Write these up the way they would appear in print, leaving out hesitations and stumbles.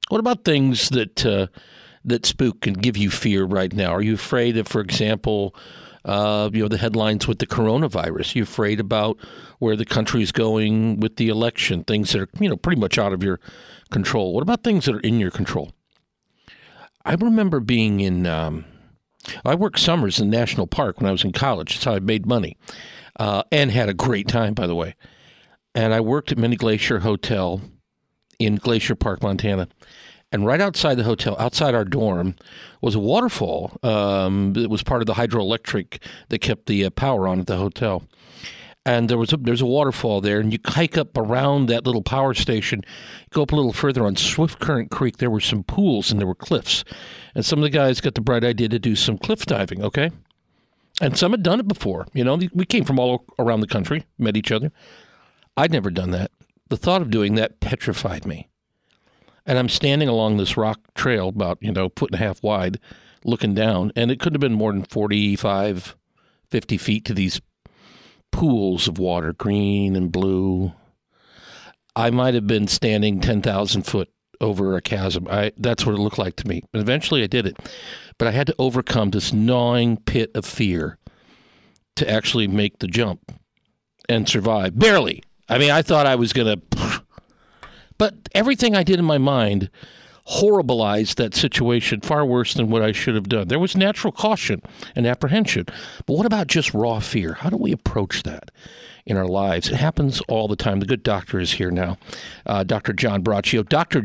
What about things that spook and give you fear right now? Are you afraid of, for example, the headlines with the coronavirus? Are you afraid about where the country is going with the election? Things that are, pretty much out of your control. What about things that are in your control? I remember being in. I worked summers in National Park when I was in college. That's how I made money, and had a great time, by the way. And I worked at Mini Glacier Hotel in Glacier Park, Montana. And right outside the hotel, outside our dorm, was a waterfall. It was part of the hydroelectric that kept the power on at the hotel. And there's a waterfall there, and you hike up around that little power station, go up a little further on Swift Current Creek. There were some pools and there were cliffs. And some of the guys got the bright idea to do some cliff diving, okay? And some had done it before. We came from all around the country, met each other. I'd never done that. The thought of doing that petrified me. And I'm standing along this rock trail about, foot and a half wide, looking down, and it couldn't have been more than 45, 50 feet to these pools of water, green and blue. I might have been standing 10,000 foot over a chasm. That's what it looked like to me. And eventually I did it. But I had to overcome this gnawing pit of fear to actually make the jump and survive. Barely. I thought I was going to... But everything I did in my mind horribilized that situation far worse than what I should have done. There was natural caution and apprehension. But what about just raw fear? How do we approach that in our lives? It happens all the time. The good doctor is here now, Dr. John Braccio,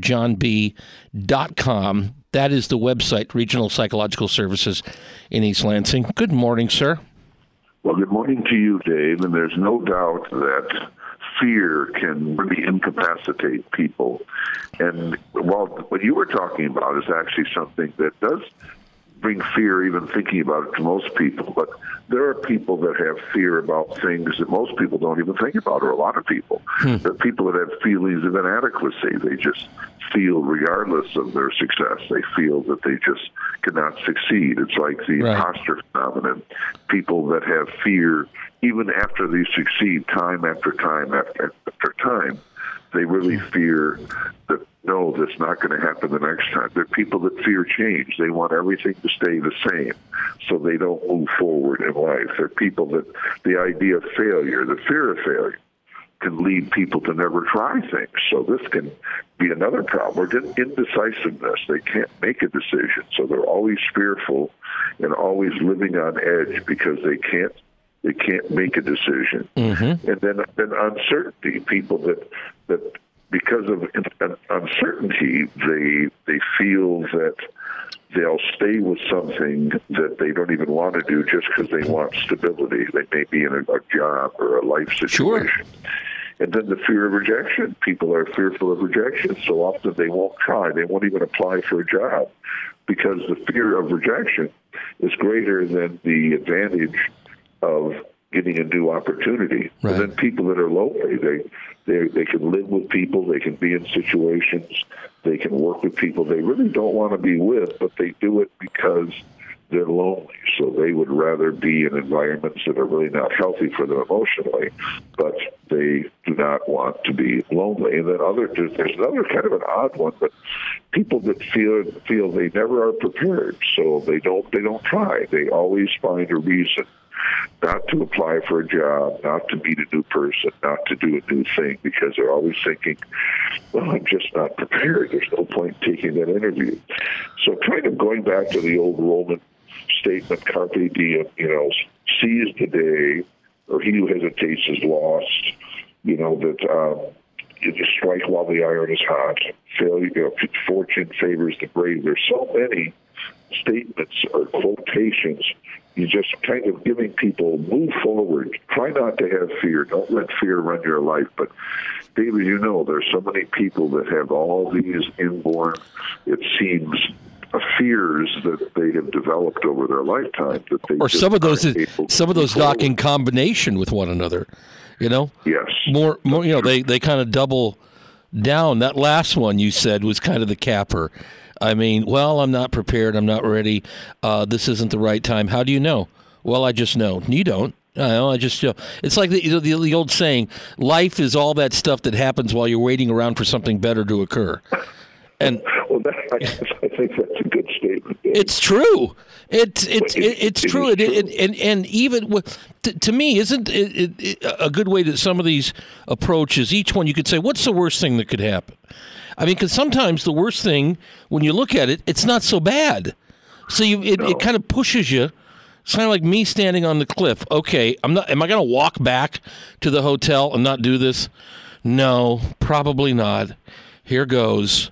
drjohnb.com. That is the website, Regional Psychological Services in East Lansing. Good morning, sir. Well, good morning to you, Dave. And there's no doubt that fear can really incapacitate people. And what you were talking about is actually something that does bring fear, even thinking about it, to most people. But there are people that have fear about things that most people don't even think about, or a lot of people. There are people that have feelings of inadequacy. They just feel, regardless of their success, they feel that they just cannot succeed. It's like the imposter phenomenon. People that have fear, even after they succeed time after time after time, they really fear that, no, that's not going to happen the next time. There are people that fear change. They want everything to stay the same, so they don't move forward in life. There are people that the idea of failure, the fear of failure, can lead people to never try things. So this can be another problem. Or indecisiveness. They can't make a decision, so they're always fearful and always living on edge because they can't make a decision. Mm-hmm. And then uncertainty. People that because of uncertainty, they feel that they'll stay with something that they don't even want to do just because they want stability. They may be in a job or a life situation. Sure. And then the fear of rejection. People are fearful of rejection, so often they won't try. They won't even apply for a job because the fear of rejection is greater than the advantage of getting a new opportunity. Right. And then people that are lonely, they can live with people, they can be in situations, they can work with people they really don't want to be with, but they do it because they're lonely. So they would rather be in environments that are really not healthy for them emotionally, but they do not want to be lonely. And then there's another kind of an odd one, but people that feel they never are prepared, so they don't try. They always find a reason not to apply for a job, not to meet a new person, not to do a new thing, because they're always thinking, well, I'm just not prepared. There's no point in taking that interview. So kind of going back to the old Roman statement, carpe diem, seize the day, or he who hesitates is lost, that you strike while the iron is hot. Failure, fortune favors the brave. There's so many statements or quotations. You just kind of giving people, move forward. Try not to have fear. Don't let fear run your life. But, David, there's so many people that have all these inborn, it seems, fears that they have developed over their lifetime. That they or some of those knock in combination with one another. Yes. More. They kind of double down. That last one you said was kind of the capper. I'm not prepared. I'm not ready. This isn't the right time. How do you know? Well, I just know. You don't. I just know. It's like the old saying, life is all that stuff that happens while you're waiting around for something better to occur. And I think that's a good statement. It's true. It's true. And even to me, isn't it a good way to some of these approaches? Each one you could say, what's the worst thing that could happen? I mean, because sometimes the worst thing, when you look at it, it's not so bad. So it kind of pushes you. It's kind of like me standing on the cliff. Okay, am I going to walk back to the hotel and not do this? No, probably not. Here goes.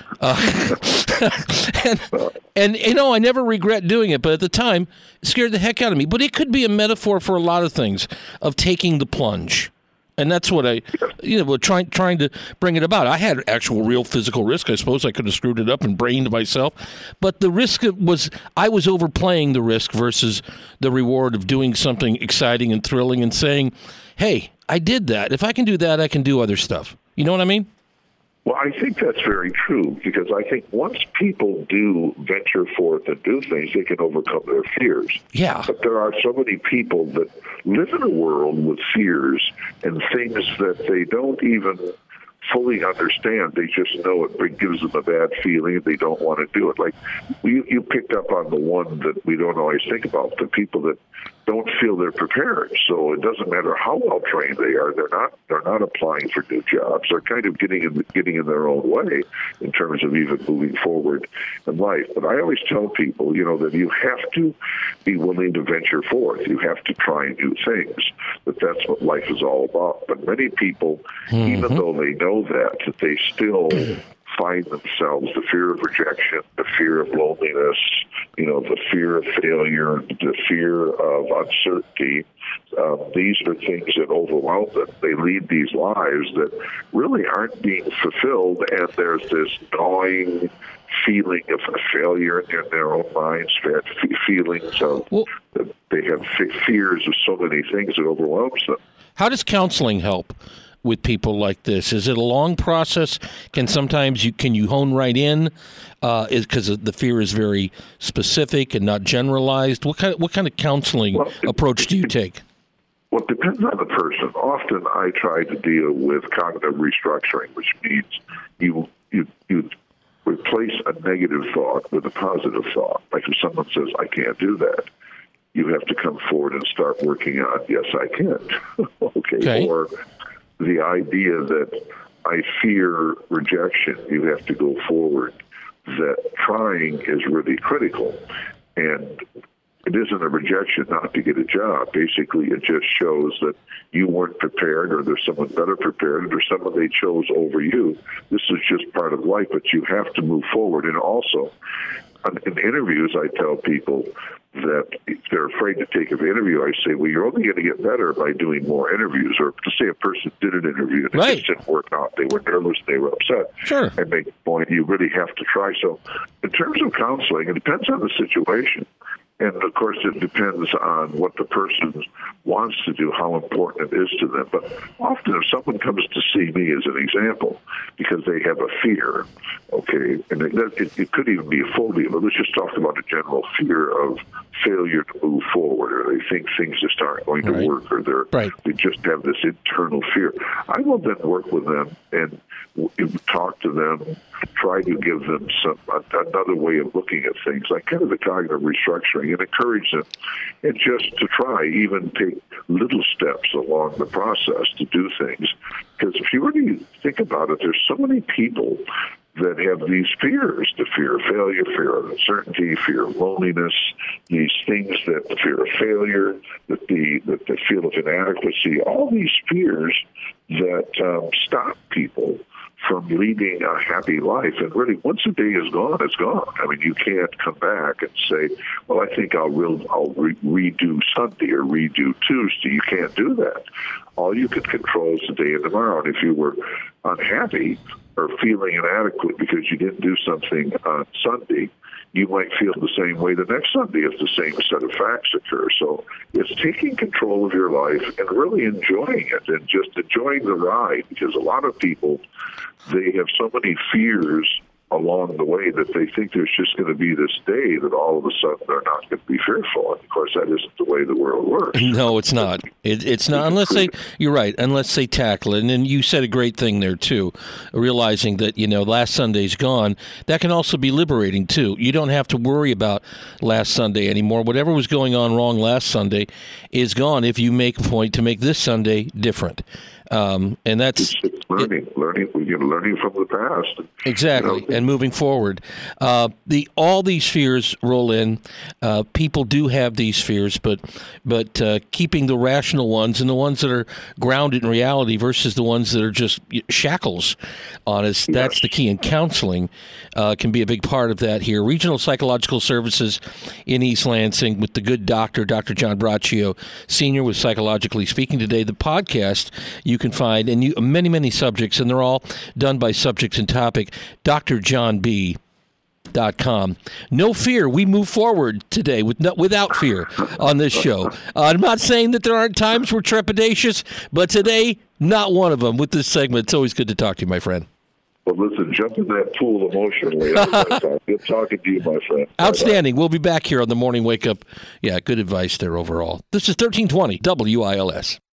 And I never regret doing it, but at the time, it scared the heck out of me. But it could be a metaphor for a lot of things, of taking the plunge. And that's what trying to bring it about. I had actual real physical risk. I suppose I could have screwed it up and brained myself. But the risk I was overplaying the risk versus the reward of doing something exciting and thrilling and saying, hey, I did that. If I can do that, I can do other stuff. You know what I mean? Well, I think that's very true, because I think once people do venture forth and do things, they can overcome their fears. Yeah. But there are so many people that live in a world with fears and things that they don't even fully understand. They just know it gives them a bad feeling and they don't want to do it. Like you picked up on the one that we don't always think about, the people that don't feel they're prepared. So it doesn't matter how well trained they are, they're not applying for new jobs. They're kind of getting in their own way in terms of even moving forward in life. But I always tell people, that you have to be willing to venture forth. You have to try new things. That's what life is all about. But many people, even though they know that they still find themselves, the fear of rejection, the fear of loneliness, the fear of failure, the fear of uncertainty. These are things that overwhelm them. They lead these lives that really aren't being fulfilled, and there's this gnawing feeling of failure in their own minds, feelings of that they have fears of so many things that overwhelms them. How does counseling help with people like this? Is it a long process? Can you hone right in? Because the fear is very specific and not generalized. What kind of counseling approach do you take? Well, it depends on the person. Often I try to deal with cognitive restructuring, which means you replace a negative thought with a positive thought. Like if someone says, I can't do that, you have to come forward and start working on, yes, I can. Okay. Or the idea that I fear rejection, you have to go forward, that trying is really critical. And it isn't a rejection not to get a job. Basically, it just shows that you weren't prepared, or there's someone better prepared, or there's someone they chose over you. This is just part of life, but you have to move forward. And also, in interviews, I tell people that if they're afraid to take an interview, I say, well, you're only going to get better by doing more interviews. Or to say a person did an interview and it just didn't work out. They were nervous, they were upset. Sure. And make the point, you really have to try. So in terms of counseling, it depends on the situation. And, of course, it depends on what the person wants to do, how important it is to them. But often if someone comes to see me as an example because they have a fear, okay, and it could even be a phobia, but let's just talk about a general fear of failure to move forward, or they think things just aren't going to work, or they just have this internal fear. I will then work with them and talk to them, try to give them another way of looking at things, like kind of the cognitive restructuring, and encourage them, and just to try, even take little steps along the process to do things. Because if you really think about it, there's so many people that have these fears, the fear of failure, fear of uncertainty, fear of loneliness, these things, that the fear of failure, that the feel of inadequacy, all these fears that stop people from leading a happy life. And really, once a day is gone, it's gone. I mean, you can't come back and say, well, I think I'll redo Sunday or redo Tuesday. You can't do that. All you can control is the day and tomorrow. And if you were unhappy or feeling inadequate because you didn't do something on Sunday, you might feel the same way the next Sunday if the same set of facts occur. So it's taking control of your life and really enjoying it, and just enjoying the ride, because a lot of people, they have so many fears along the way that they think there's just going to be this day that all of a sudden they're not going to be fearful. And of course, that isn't the way the world works. No, it's not. It's not you're right, unless they tackle it. And you said a great thing there, too, realizing that, last Sunday's gone. That can also be liberating, too. You don't have to worry about last Sunday anymore. Whatever was going on wrong last Sunday is gone if you make a point to make this Sunday different. And that's learning. Learning from the past. Exactly, and moving forward. All these fears roll in. People do have these fears, but keeping the rational ones and the ones that are grounded in reality versus the ones that are just shackles on us. Yes. That's the key. And counseling can be a big part of that here. Regional Psychological Services in East Lansing with the good doctor, Dr. John Braccio, Senior with Psychologically Speaking Today. The podcast you can find, and many, many subjects, and they're all done by subject and topic, drjohnb.com. No fear. We move forward today without fear on this show. I'm not saying that there aren't times we're trepidatious, but today, not one of them with this segment. It's always good to talk to you, my friend. Well, listen, jump in that pool emotionally. Good talking to you, my friend. Outstanding. Bye-bye. We'll be back here on the Morning Wake Up. Yeah, good advice there overall. This is 1320 WILS.